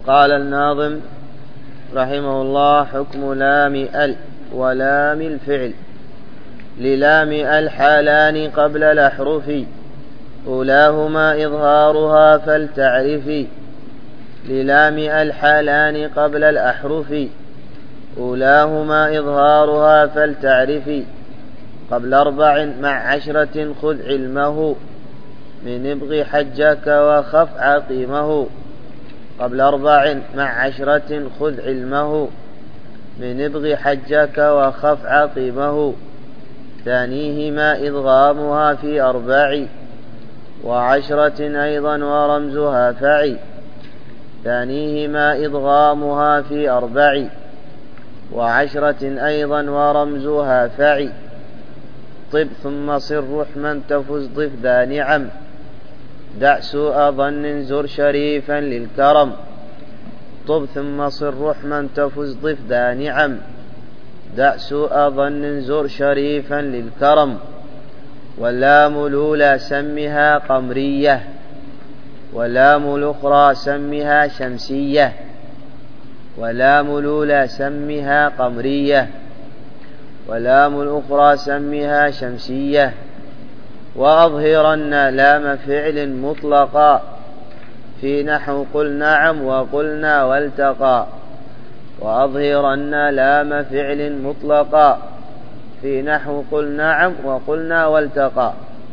قال الناظم رحمه الله: حكم لام ال ولام الفعل. للام ال حالان قبل الأحرف، أولاهما إظهارها فلتعرفي. للام ال حالان قبل الأحرف، أولاهما إظهارها فلتعرفي. قبل 4 مع 10 خذ علمه، من ابغ حجك وخف عقيمه. قبل 4 مع 10 خذ علمه، من ابغ حجك وخف عقيمه. ثانيهما إدغامها في 4، و10 أيضا ورمزها فعي. ثانيهما إدغامها في 4، و10 أيضا ورمزها فعي. طب ثم صر رحما تفز ضف ذا نعم، دع سوء ظن زر شريفا للكرم. طب ثم صر رحما تفز ضف ذا نعم، دع سوء ظن زر شريفا للكرم. واللام الأولى سمها قمرية، واللام الأخرى سمها شمسية. واللام الأولى سمها قمرية، واللام الأخرى سمها شمسية. وأظهرن لام فعل مطلقا، في نحو قل نعم وقلنا والتقى. وأظهرن لام فعل مطلقا، في نحو قل نعم وقلنا والتقى.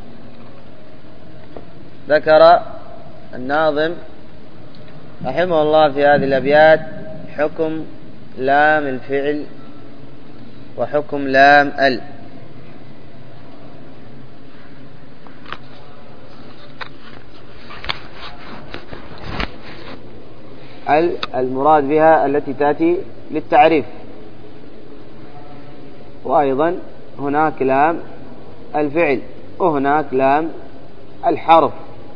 ذكر الناظم رحمه الله في هذه الأبيات حكم لام الفعل وحكم لام ال. المراد بها التي تأتي للتعريف، وأيضا هناك لام الفعل وهناك لام الحرف،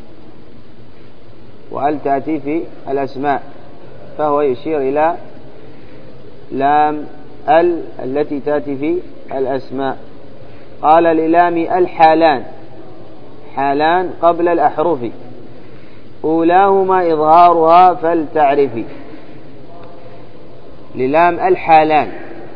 وال تأتي في الأسماء، فهو يشير إلى لام ال التي تأتي في الأسماء. قال: للام الحالان، حالان قبل الأحرف، أولاهما إظهارها فلتعرفي. للام الحالان،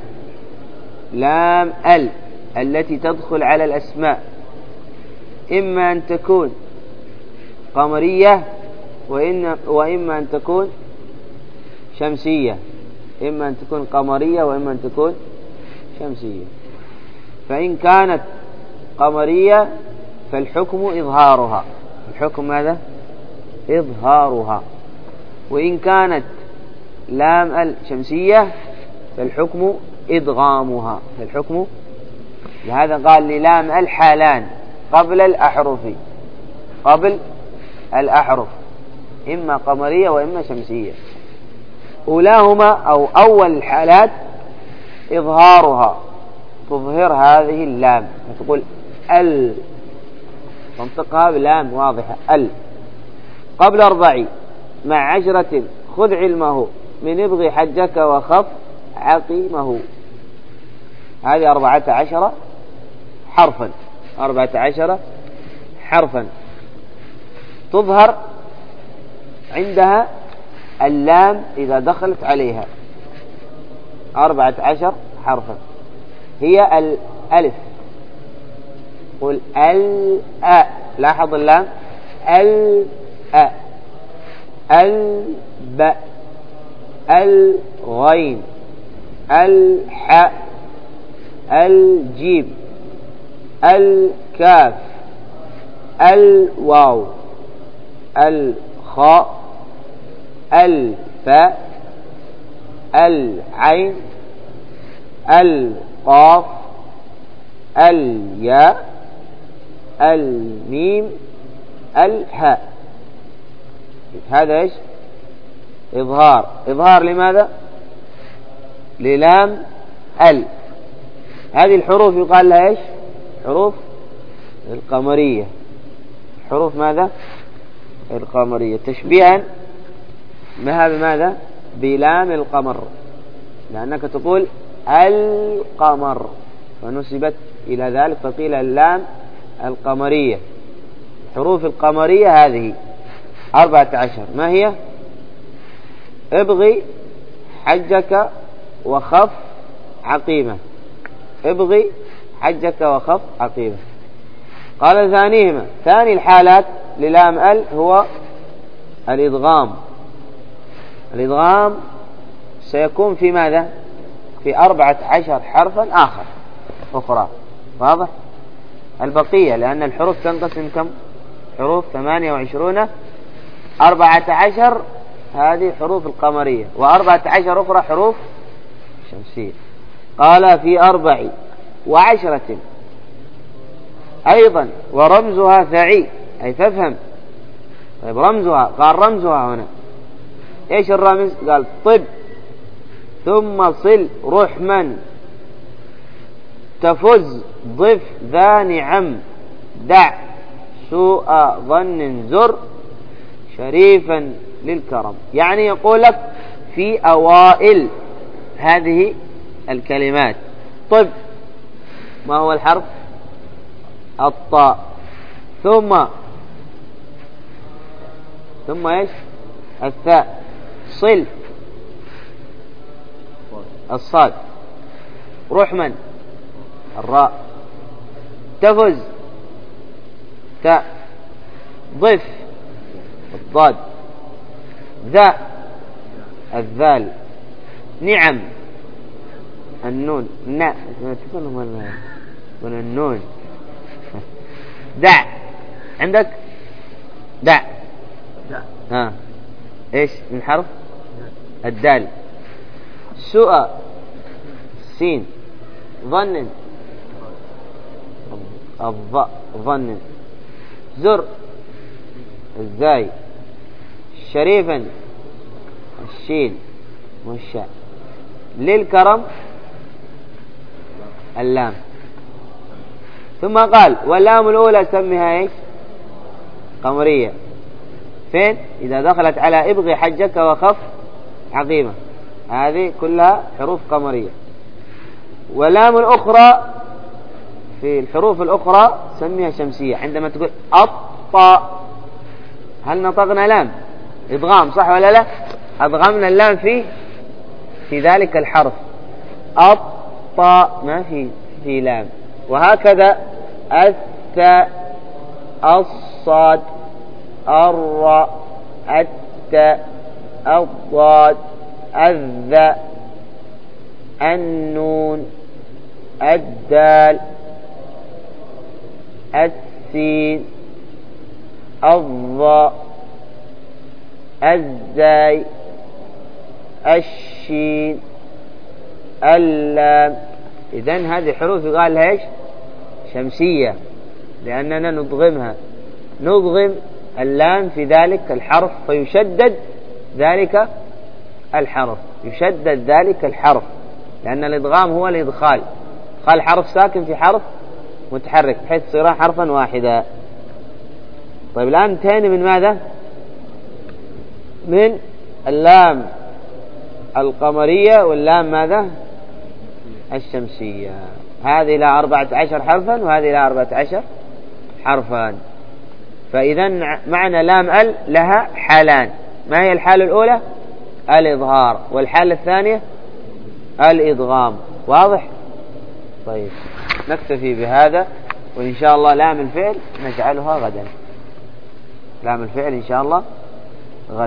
لام ال التي تدخل على الأسماء، إما أن تكون قمرية وإما أن تكون شمسية. إما أن تكون قمرية وإما أن تكون شمسية. فإن كانت قمرية فالحكم إظهارها، الحكم ماذا؟ إظهارها. وإن كانت لام الشمسية فالحكم إدغامها، فالحكم. لهذا قال: للام الحالان قبل الأحرف، قبل الأحرف، إما قمرية وإما شمسية. أولاهما أو أول الحالات إظهارها، تظهر هذه اللام، تقول ال، تنطقها بلام واضحة ال. قبل 4 مع 10 خذ علمه، من ابغ حجك وخف عقيمه. هذه 14 حرفا، 14 حرفا تظهر عندها اللام إذا دخلت عليها. 14 حرفا هي الألف، قل الأ، لاحظ اللام، الأ، الباء، الغين، الحاء، الجيم، الكاف، الواو، الخاء، الفاء، العين، القاف، الياء، الميم، الهاء. هذا ايش؟ إظهار. إظهار لماذا؟ للام ال. هذه الحروف يقال لها ايش؟ حروف القمرية. حروف ماذا؟ القمرية، تشبيها بها بماذا؟ بلام القمر، لأنك تقول القمر فنسبت إلى ذلك فقيل اللام القمرية. حروف القمرية هذه 14، ما هي؟ ابغي حجك وخف عقيمة. ابغي حجك وخف عقيمة. قال ثانيهما، ثاني الحالات للام ال هو الإدغام. الإدغام سيكون في ماذا؟ في 14 حرفا أخرى. واضح؟ البقية لأن الحروف تنقسم كم؟ حروف 28. 14 هذه حروف القمرية، و14 أخرى حروف شمسية. قال في 14 أيضا ورمزها ثعي، أي فافهم. طيب رمزها، قال رمزها هنا إيش الرمز؟ قال طب ثم صل رحما تفز ضف ذا نعم دع سوء ظن زر شريفا للكرم. يعني يقول لك في أوائل هذه الكلمات. طب ما هو الحرف؟ الطاء. ثم ايش؟ الثاء. صل الصاد. رحما الراء. تفز تاء. ضف الضاد. ذا الذال. نعم النون. من النون. دع عندك دع. ايش من حرف؟ الدال. سوء السين. ظن الظاء ظن. زر الزاي. شريفا الشين والشاء. للكرم اللام. ثم قال واللام الأولى سميها ايش؟ قمرية. فين؟ إذا دخلت على ابغي حجك وخف عقيمة، هذه كلها حروف قمرية. ولام الأخرى في الحروف الأخرى سميها شمسية. عندما تقول الطاء، هل نطقنا لام إدغام صح ولا لا؟ أدغمنا اللام في ذلك الحرف. الطاء ما في لام. وهكذا الثاء الصاد الراء التاء الضاد الذاء النون الدال السين الظاء الزاي الشين اللام. إذن هذه حروف يقال لها ايش؟ شمسية، لأننا نضغم اللام في ذلك الحرف فيشدد ذلك الحرف، لأن الإدغام هو الإدخال، إدخال حرف ساكن في حرف متحرك بحيث يصير حرفا واحدا. طيب الآن انتهينا من ماذا؟ من اللام القمرية واللام ماذا؟ الشمسية. هذه إلى 14 حرفا وهذه إلى 14 حرفا. فإذا معنى لام ال لها حالان. ما هي الحالة الأولى؟ الإظهار، والحالة الثانية الإدغام. واضح؟ طيب نكتفي بهذا، وإن شاء الله لام الفعل نجعلها غدا. لام الفعل إن شاء الله غدا.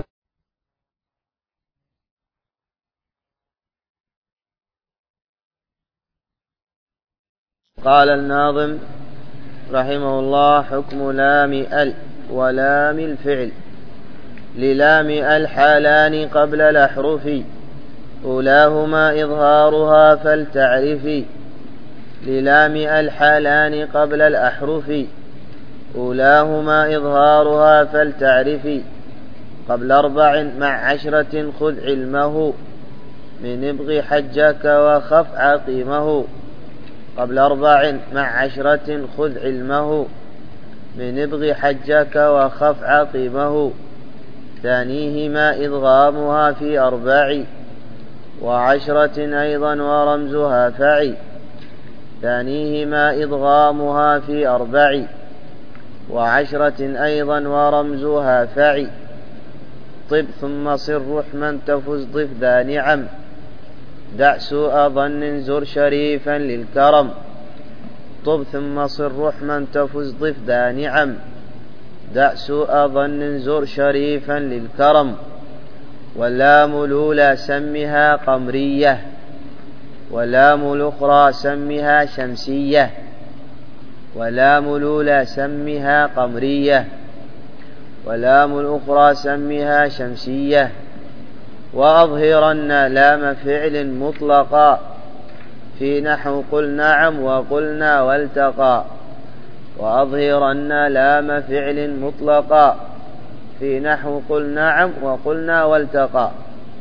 قال الناظم رحمه الله: حكم لام ال ولام الفعل. للام ال حالان قبل الأحرف، أولاهما إظهارها فلتعرفي. للام ال حالان قبل الأحرف، أولاهما إظهارها فلتعرفي. قبل 4 مع 10 خذ علمه، من ابغ حجك وخف عقيمه. قبل 4 مع 10 خذ علمه، من ابغ حجك وخف عقيمه. ثانيهما إدغامها في 4 و10 أيضا ورمزها فعي. ثانيهما إدغامها في 4 و10 أيضا ورمزها فعي. طب ثم صر رحما تفز ضف ذا نعم دع سوء ظن زر شريفا للكرم طب ثم صر رحما تفز ضف ذا نعم دع سوء ظن زر شريفا للكرم واللام الأولى سمها قمرية واللام الأخرى سمها شمسية واللام الأولى سمها قمرية واللام الأخرى سمها شمسية وأظهرن لام فعل مطلقا في نحو قل نعم وقلنا والتقى وأظهرن لام فعل مطلقا في نحو قل نعم وقلنا والتقى.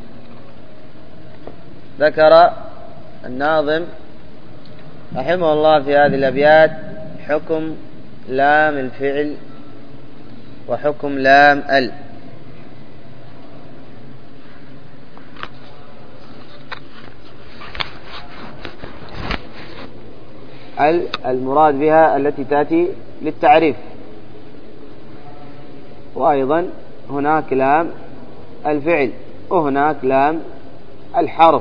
ذكر الناظم رحمه الله في هذه الأبيات حكم لام الفعل وحكم لام المراد بها التي تأتي للتعريف، وأيضا هناك لام الفعل وهناك لام الحرف،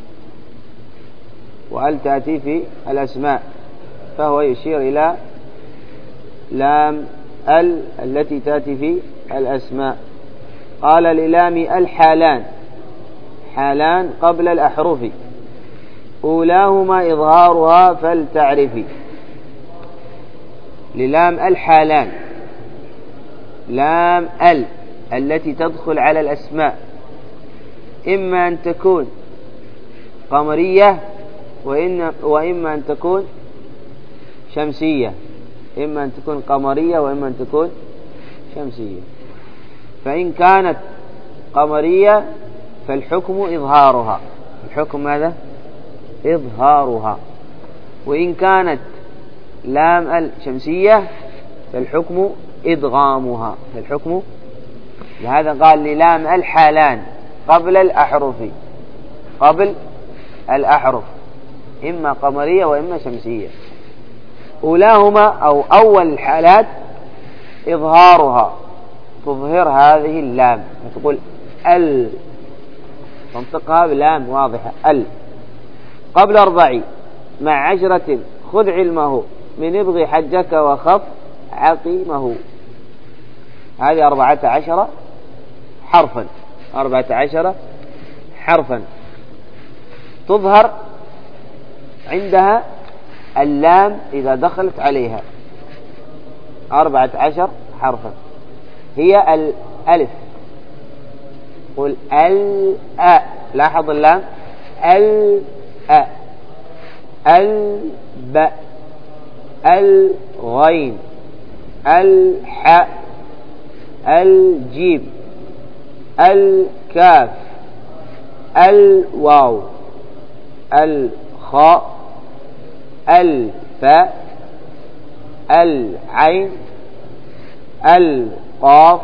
وأل تأتي في الأسماء، فهو يشير إلى لام التي تأتي في الأسماء. قال للام الحالان، حالان قبل الأحرف أولاهما إظهارها فلتعرفي. للام الحالان لام التي تدخل على الأسماء، إما أن تكون قمرية وإما أن تكون شمسية، إما أن تكون قمرية وإما أن تكون شمسية. فإن كانت قمرية فالحكم إظهارها، الحكم ماذا؟ إظهارها. وإن كانت لام الشمسية فالحكم إدغامها، فالحكم. لهذا قال للام الحالان قبل الأحرف، قبل الأحرف إما قمرية وإما شمسية. أولاهما أو أول الحالات إظهارها، تظهر هذه اللام تقول تنطقها بلام واضحة قبل 4 مع 10 خذ علمه من ابغي حجك وخف عقيمه. هذه 14 حرفا، 14 حرفا تظهر عندها اللام إذا دخلت عليها. 14 حرفا هي الألف، قل الأ، لاحظ اللام، الأ، الباء، الغين، الحاء، الجيم، الكاف، الواو، الخاء، الفاء، العين، القاف،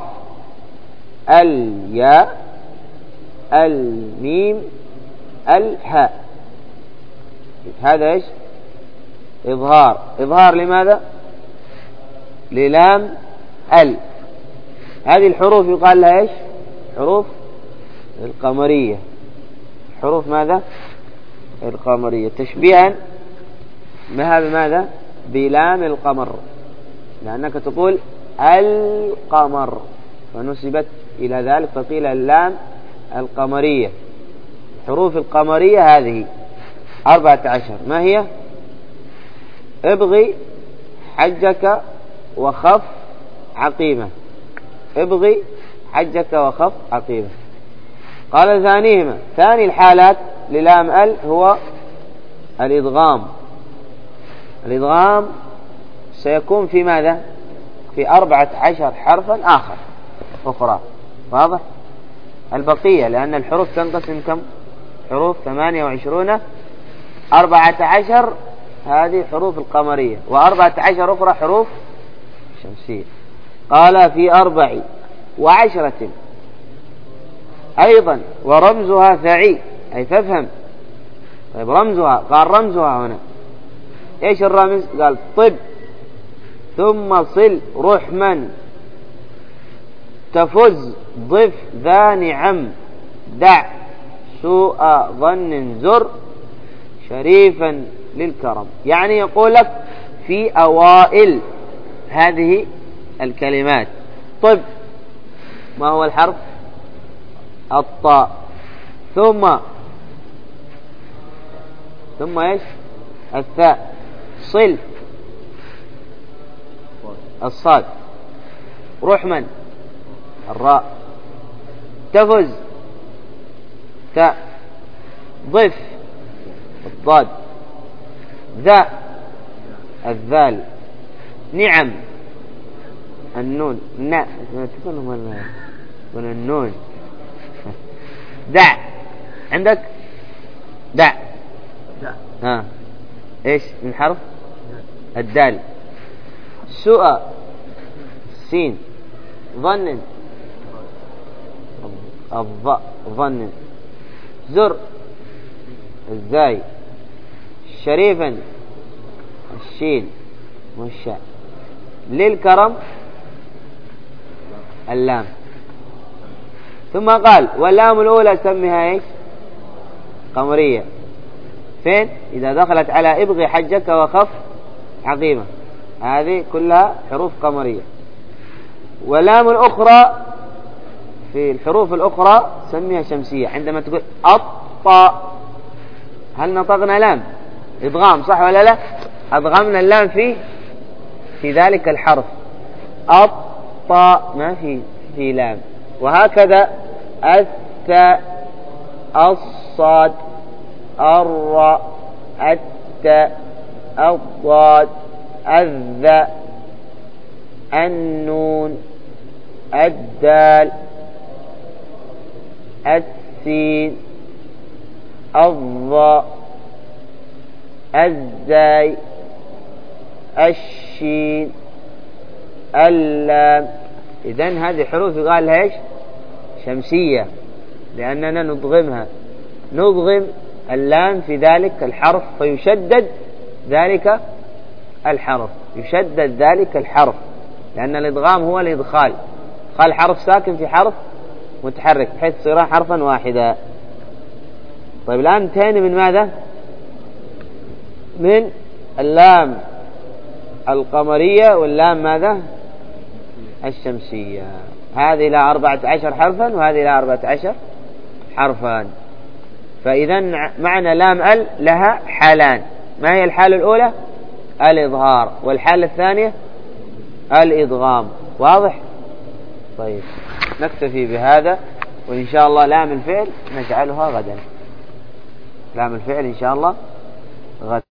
الياء، الميم، الهاء. هذا ايش؟ إظهار. إظهار لماذا؟ للام هذه الحروف يقال لها ايش؟ حروف القمرية. حروف ماذا؟ القمرية، تشبيها بها بماذا؟ بلام القمر، لأنك تقول القمر فنسبت إلى ذلك فقيل اللام القمرية. حروف القمرية هذه 14. ما هي؟ ابغي حجك وخف عقيمة، ابغي حجك وخف عقيمة. قال ثانيهما، ثاني الحالات للام هو الإدغام. الإدغام سيكون في ماذا؟ في 14 حرفا أخرى. واضح؟ البقية، لأن الحروف تنقسم كم؟ حروف 28. 14 هذه حروف القمرية، و14 أخرى حروف شمسية. قال في 14 أيضا ورمزها ثعي، أي فافهم. طيب رمزها، قال رمزها هنا إيش الرمز؟ قال طب ثم صل رحما تفز ضف ذا نعم دع سوء ظن زر شريفا للكرم. يعني يقول لك في أوائل هذه الكلمات. طب ما هو الحرف؟ الطاء. ثم ايش؟ الثاء. صل الصاد. رحما الراء. تفز تاء. ضف الضاد. ذا الذال. نعم النون. تكون النون. دع عندك دع. ايش من حرف؟ الدال. سوء سين. ظن الظاء ظن. زر الزاي. شريفا الشين والشاء. للكرم اللام. ثم قال واللام الأولى سميها ايش؟ قمرية. فين؟ إذا دخلت على ابغي حجك وخف عقيمة، هذه كلها حروف قمرية. ولام الأخرى في الحروف الأخرى سميها شمسية. عندما تقول الطاء، هل نطقنا لام إدغام صح ولا لا؟ أدغمنا اللام في ذلك الحرف. الطاء ما في لام. وهكذا الثاء الصاد الراء التاء الضاد الذاء النون الدال السين الظاء الزاي الشين اللام. إذن هذه حروف يقال لها ايش؟ شمسية، لأننا نضغمها. نضغم اللام في ذلك الحرف فيشدد ذلك الحرف. يشدد ذلك الحرف، لأن الإدغام هو الإدخال. قال حرف ساكن في حرف متحرك بحيث صيرا حرفا واحدا. طيب الآن انتهينا من ماذا؟ من اللام القمرية واللام ماذا؟ الشمسية. هذه إلى 14 حرفا وهذه إلى 14 حرفا. فإذا معنى لام ال لها حالان. ما هي الحالة الأولى؟ الإظهار. والحالة الثانية الإدغام. واضح؟ طيب نكتفي بهذا، وإن شاء الله لام الفعل نجعلها غدا. لام الفعل إن شاء الله غدا.